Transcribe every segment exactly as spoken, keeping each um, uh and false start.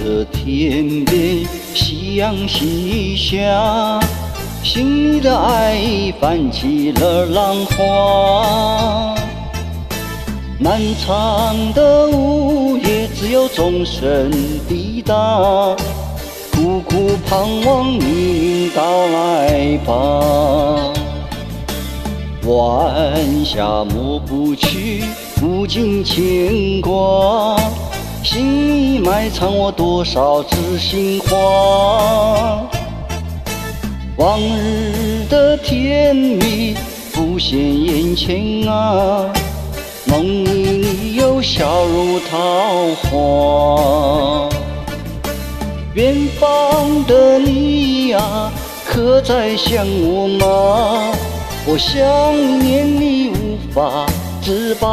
着天边夕阳西下，心里的爱泛起了浪花。漫长的午夜，只有钟声抵达，苦苦盼望你到来吧。晚霞抹不去无尽牵挂，心里埋藏我多少知心话。往日的甜蜜浮现眼前啊，梦里你又笑如桃花。远方的你呀，可在想我吗？我想念你无法自拔。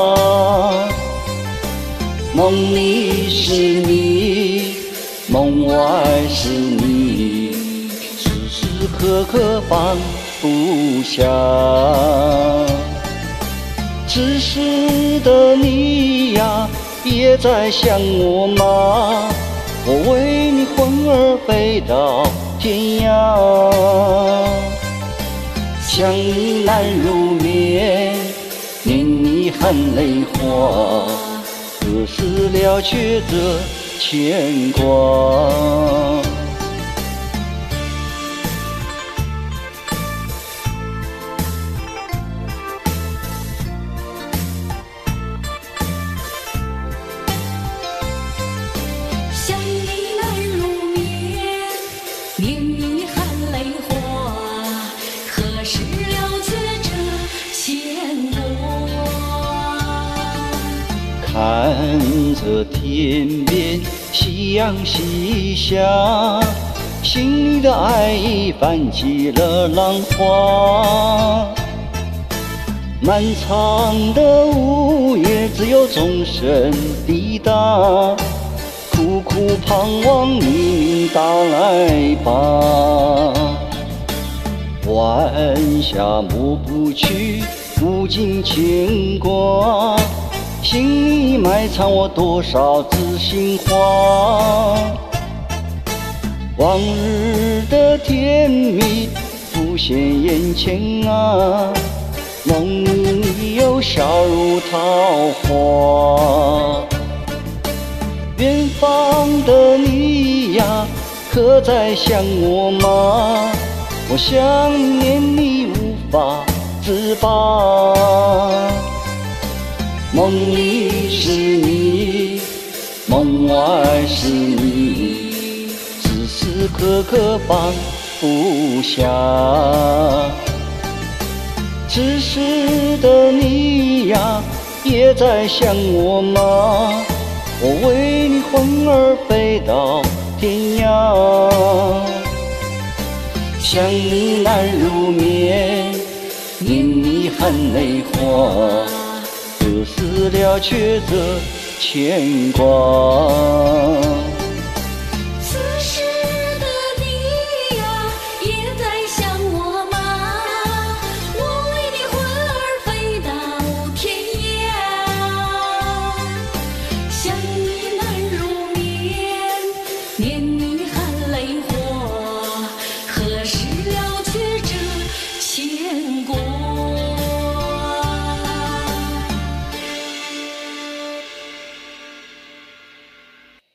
梦里是你，梦外是你，时时刻刻放不下。此时的你呀，也在想我吗？我为你魂儿飞到天涯。想你难入眠，念你含泪花，何时了却这牵挂？ 想你难入眠，念你含泪花，何时了却这牵挂？ 看着天边夕阳西下，心里的爱泛起了浪花。漫长的午夜，只有钟声抵达，苦苦盼望你到来吧。晚霞抹不去无尽牵挂，心里埋藏我多少知心话。往日的甜蜜浮现眼前啊，梦里你又笑如桃花。远方的你呀，可在想我吗？我想念你无法自拔。梦里是你，梦外是你，时时刻刻放不下。此时的你呀，也在想我吗？我为你魂儿飞到天涯。想你难入眠，念你含泪花，何时了却这牵挂？ 此时的你呀，也在想我吗？我为你魂儿飞到天涯。想你难入眠，念